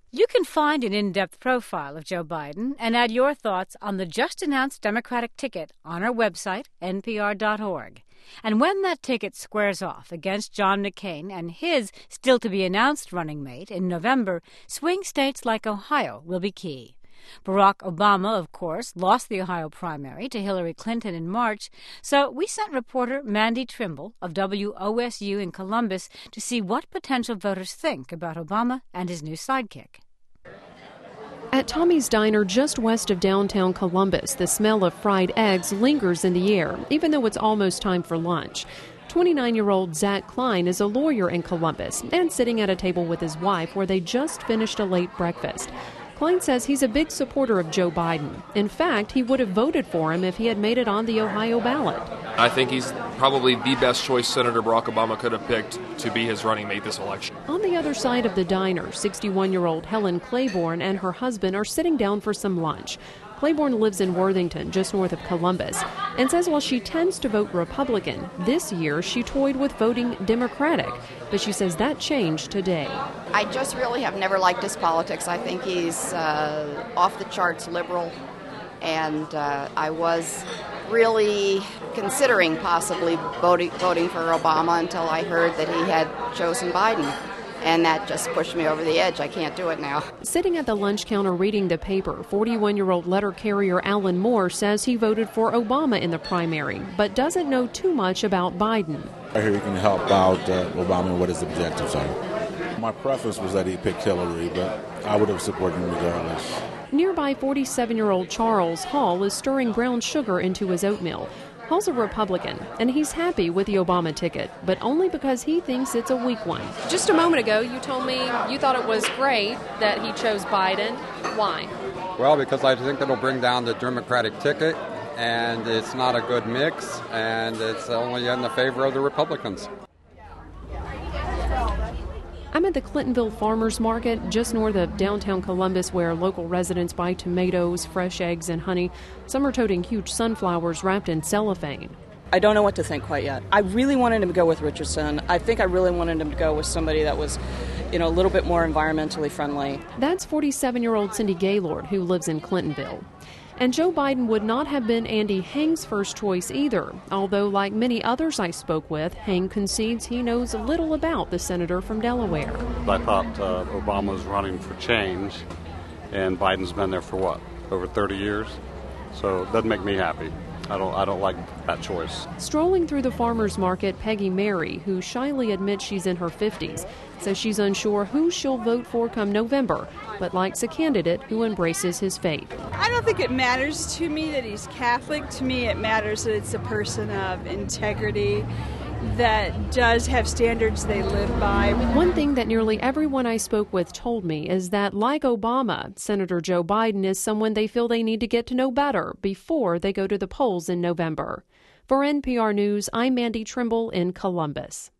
You can find an in-depth profile of Joe Biden and add your thoughts on the just-announced Democratic ticket on our website, npr.org. And when that ticket squares off against John McCain and his still-to-be-announced running mate in November, swing states like Ohio will be key. Barack Obama, of course, lost the Ohio primary to Hillary Clinton in March, so we sent reporter Mandy Trimble of WOSU in Columbus to see what potential voters think about Obama and his new sidekick. At Tommy's Diner just west of downtown Columbus, the smell of fried eggs lingers in the air, even though it's almost time for lunch. 29-year-old Zach Klein is a lawyer in Columbus and sitting at a table with his wife where they just finished a late breakfast. Klein says he's a big supporter of Joe Biden. In fact, he would have voted for him if he had made it on the Ohio ballot. I think he's probably the best choice Senator Barack Obama could have picked to be his running mate this election. On the other side of the diner, 61-year-old Helen Claiborne and her husband are sitting down for some lunch. Claiborne lives in Worthington, just north of Columbus, and says while she tends to vote Republican, this year she toyed with voting Democratic. But she says that changed today. I just really have never liked his politics. I think he's off the charts liberal, and I was really considering possibly voting for Obama until I heard that he had chosen Biden. And that just pushed me over the edge. I can't do it now. Sitting at the lunch counter reading the paper, 41-year-old letter carrier Alan Moore says he voted for Obama in the primary, but doesn't know too much about Biden. I hear he can help out Obama and what his objectives are. My preference was that he picked Hillary, but I would have supported him regardless. Nearby 47-year-old Charles Hall is stirring brown sugar into his oatmeal. Hall's a Republican, and he's happy with the Obama ticket, but only because he thinks it's a weak one. Just a moment ago, you told me you thought it was great that he chose Biden. Why? Well, because I think it'll bring down the Democratic ticket, and it's not a good mix, and it's only in the favor of the Republicans. I'm at the Clintonville Farmers Market, just north of downtown Columbus, where local residents buy tomatoes, fresh eggs, and honey. Some are toting huge sunflowers wrapped in cellophane. I don't know what to think quite yet. I really wanted him to go with Richardson. I think I really wanted him to go with somebody that was, a little bit more environmentally friendly. That's 47-year-old Cindy Gaylord, who lives in Clintonville. And Joe Biden would not have been Andy Hang's first choice either, although like many others I spoke with, Hang concedes he knows little about the senator from Delaware. I thought Obama was running for change, and Biden's been there for over 30 years? So it doesn't make me happy. I don't like that choice. Strolling through the farmers market, Peggy Mary, who shyly admits she's in her 50s, says she's unsure who she'll vote for come November, but likes a candidate who embraces his faith. I don't think it matters to me that he's Catholic. To me, it matters that it's a person of integrity that does have standards they live by. One thing that nearly everyone I spoke with told me is that, like Obama, Senator Joe Biden is someone they feel they need to get to know better before they go to the polls in November. For NPR News, I'm Mandy Trimble in Columbus.